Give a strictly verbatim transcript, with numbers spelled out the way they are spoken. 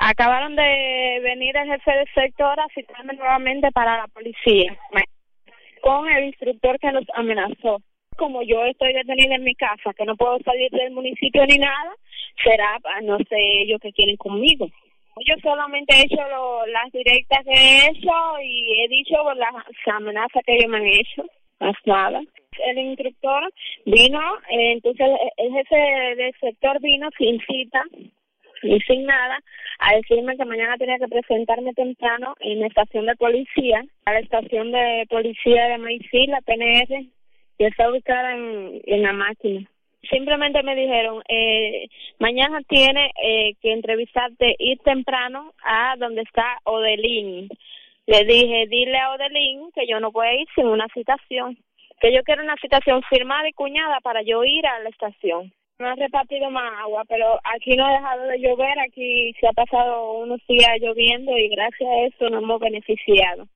Acabaron de venir el jefe del sector a citarme nuevamente para la policía con el instructor que nos amenazó. Como yo estoy detenida en mi casa, que no puedo salir del municipio ni nada, será, no sé, ellos que quieren conmigo. Yo solamente he hecho lo, las directas que he hecho y he dicho las amenazas que ellos me han hecho, más nada. El instructor vino, eh, entonces el jefe del sector vino sin cita y sin nada a decirme que mañana tenía que presentarme temprano en la estación de policía, a la estación de policía de Maicil, la P N R, que está ubicada en, en la máquina. Simplemente me dijeron, eh, mañana tiene eh, que entrevistarte, ir temprano a donde está Odelín. Le dije, dile a Odelín que yo no puedo ir sin una citación, que yo quiero una citación firmada y cuñada para yo ir a la estación. No han repartido más agua, pero aquí no ha dejado de llover, aquí se ha pasado unos días lloviendo y gracias a eso nos hemos beneficiado.